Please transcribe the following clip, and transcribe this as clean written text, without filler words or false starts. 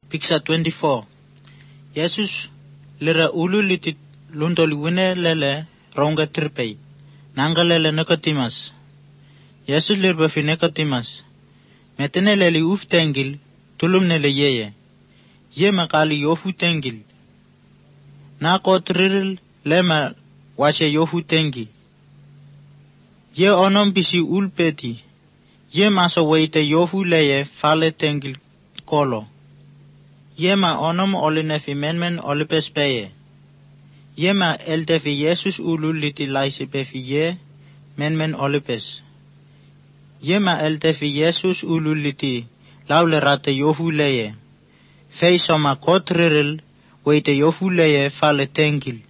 Picture 24. Jesus lira ulu litit luntoli wine lele raunga tirpei. Nangalele Nicodemus. Jesus lirba fi Nicodemus. Metene leli uf tengil tulum nele yeye. Ye makali yofu tengil. Na kotril lema washe yofu tengi. Ye onom bisi ulpeti. Ye maso weite yofu leye fale tengil kolo. Yema onom oline fi menmen olipes peye. Yema elte fi Jesus ulu liti laisi pe fi ye menmen olipes. Yema elte fi Jesus ulu liti laule rate yofu leye. Fei soma kotriril weite yofu leye fale tengil.